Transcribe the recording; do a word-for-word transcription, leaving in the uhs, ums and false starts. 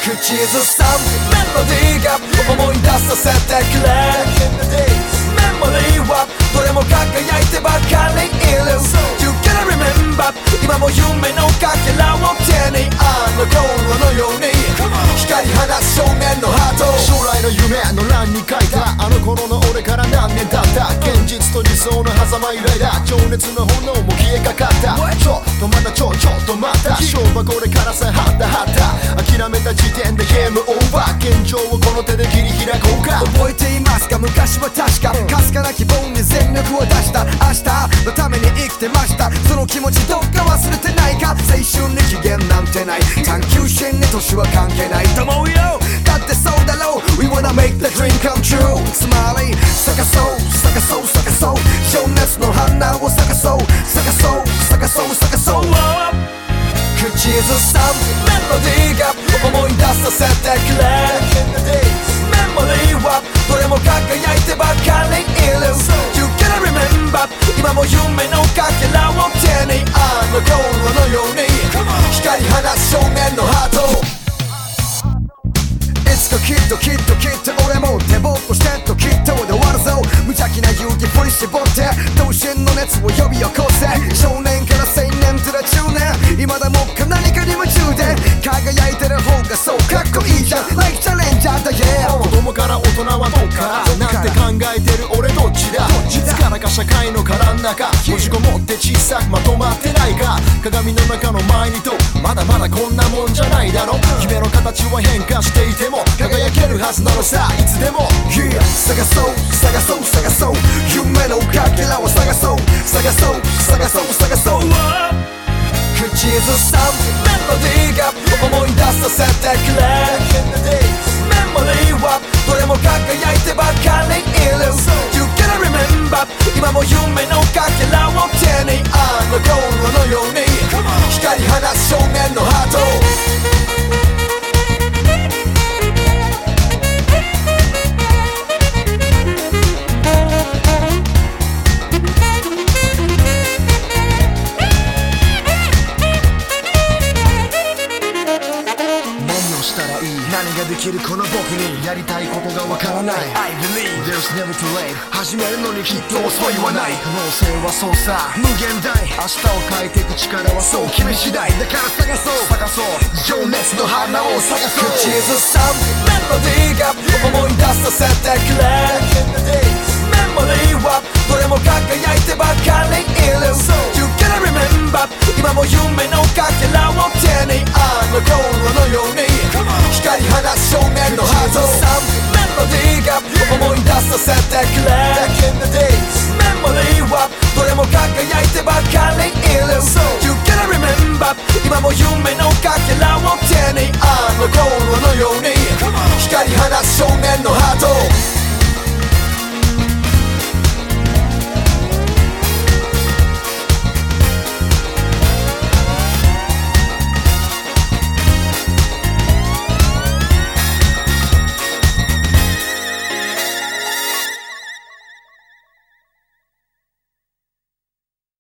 口ずさむメロディーが思い出させてくれメモリーはどれも輝いてばかりいる You gotta remember 今も夢のかけらを手にあの頃のように光り放つ少年のハート将来の夢の欄に書いたあの頃の俺から何年経った現実と理想の狭間以来だ情熱の炎も消えかかったちょっとまたちょちょっとまた勝負はこれからさはったはった諦めた時点でゲームオーバー現状をこの手で切り開こうか覚えていますか昔は確かかすかな希望に全力を出した明日のために生きてましたその気持ちどっか忘れてないか青春に期限なんてない探求心に年は関係ないと思うよだってそうだろう We wanna make the dream come true つまり探そう探そう探そう情熱の花を探そう探そう探そう探そう口ずさむメロディーが思い出させてくれメモリーはどれも輝いてばかりいる You gotta remember 今も夢のかけらを手にあの頃のように光り放つ少年のハートいつかきっときっときっと俺も手ぼっこしてときっとで終わるぞ無邪気な勇気振り絞って同心の熱を呼び起こせ少年から青年とら中年今だもっか何かに夢中で輝いてる方がそうかっこいいじゃん Like チャレンジャーだ yeah 子供から大人はどっからなんて考えてる俺どっちだいつからか社会の殻の中閉じこもって小さくまとまってないか鏡の中の前にとまだまだこんなもんじゃないだろ夢の形は変化していても輝けるはずなのさいつでも、yeah、探そう探そう探そう夢のかけらを探そう探そう探そう探そう口ずさむメロディーが思い出させてくれメモリーはどれも輝いてばかりいる You gotta remember 今も夢のかけらを手にあの頃のように光り放つ少年のハート何ができるこの僕にやりたいことがわからない I believe There's never too late 始めるのにきっと遅いはない可能性はそうさ無限大明日を変えていく力はそう君次第だから探そう探そう情熱の花を探そう口ずさむメロディーが思い出させてくれメモリーはどれも輝いてばかりいる You gotta remember 今も夢のかけらを手にあの頃のように光り放つ少年のハートメロディーが思い出させてくれ